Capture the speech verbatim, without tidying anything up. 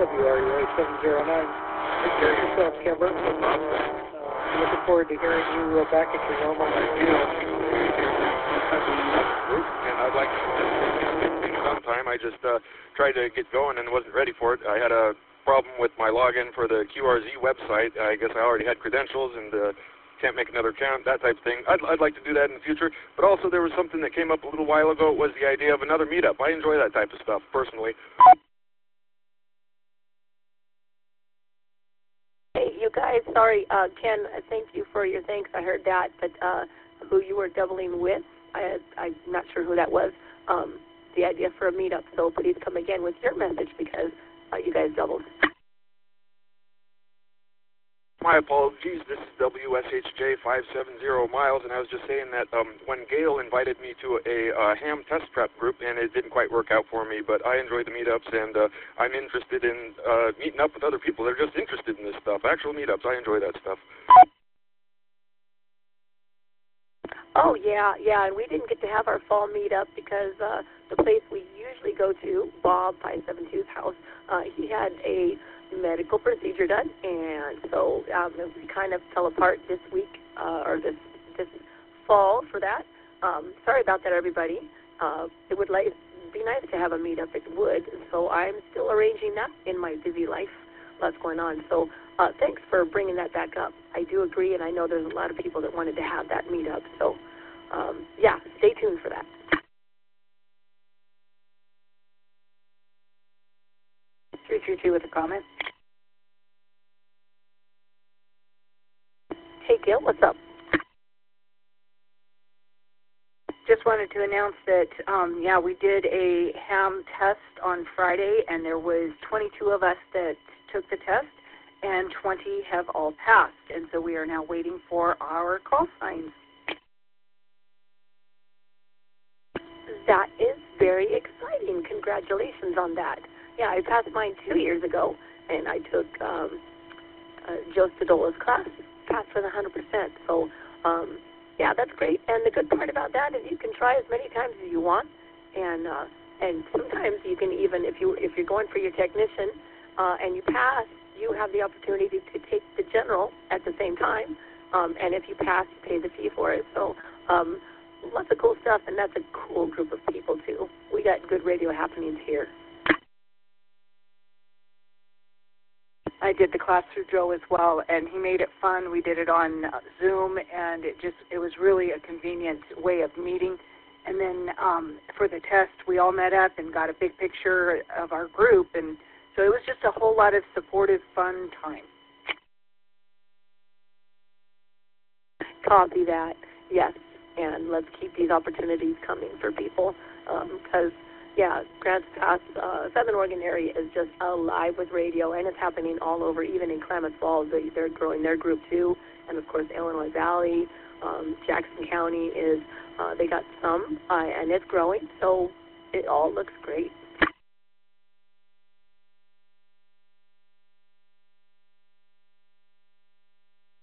W R U A seven zero nine. Take care of yourself, Kemper. Uh, looking forward to hearing you uh, back at your normal schedule. And I'd like to sometime. I just uh, tried to get going and wasn't ready for it. I had a problem with my login for the Q R Z website. I guess I already had credentials and uh, can't make another account, that type of thing. I'd, I'd like to do that in the future. But also there was something that came up a little while ago. It was the idea of another meetup. I enjoy that type of stuff, personally. Hey, you guys, sorry, uh, Ken, uh, thank you for your thanks. I heard that, but uh, who you were doubling with, I, I'm not sure who that was, um, the idea for a meetup. So please come again with your message because uh, you guys doubled. My apologies, this is W S H J five seven zero Miles, and I was just saying that um, when Gail invited me to a uh, ham test prep group, and it didn't quite work out for me, but I enjoy the meetups, and uh, I'm interested in uh, meeting up with other people that are just interested in this stuff. Actual meetups, I enjoy that stuff. Oh, yeah, yeah, and we didn't get to have our fall meetup because uh, the place we usually go to, Bob five seven two's house, uh, he had a medical procedure done, and so um, we kind of fell apart this week, uh, or this this fall for that. Um, sorry about that, everybody. Uh, it would like, be nice to have a meetup, it would, so I'm still arranging that in my busy life. Lots going on, so uh, thanks for bringing that back up. I do agree, and I know there's a lot of people that wanted to have that meetup, so um, yeah, stay tuned for that. three three two with a comment. Hey, Gail, what's up? Just wanted to announce that, um, yeah, we did a ham test on Friday, and there was twenty-two of us that took the test, and twenty have all passed. And so we are now waiting for our call signs. That is very exciting. Congratulations on that. Yeah, I passed mine two years ago, and I took um, uh, Joe Stadola's class, passed with one hundred percent. So, um, yeah, that's great. And the good part about that is you can try as many times as you want, and uh, and sometimes you can even, if you if you're going for your technician uh, and you pass, you have the opportunity to, to take the general at the same time. Um, and if you pass, you pay the fee for it. So. Um, Lots of cool stuff, and that's a cool group of people, too. We got good radio happenings here. I did the class through Joe as well, and he made it fun. We did it on uh, Zoom, and it just it was really a convenient way of meeting. And then um, for the test, we all met up and got a big picture of our group, and so it was just a whole lot of supportive, fun time. Copy that, yes. And let's keep these opportunities coming for people because, um, yeah, Grants Pass, uh, Southern Oregon area is just alive with radio, and it's happening all over, even in Klamath Falls. They, they're growing their group, too. And, of course, Illinois Valley, um, Jackson County is, uh, they got some, uh, and it's growing. So it all looks great.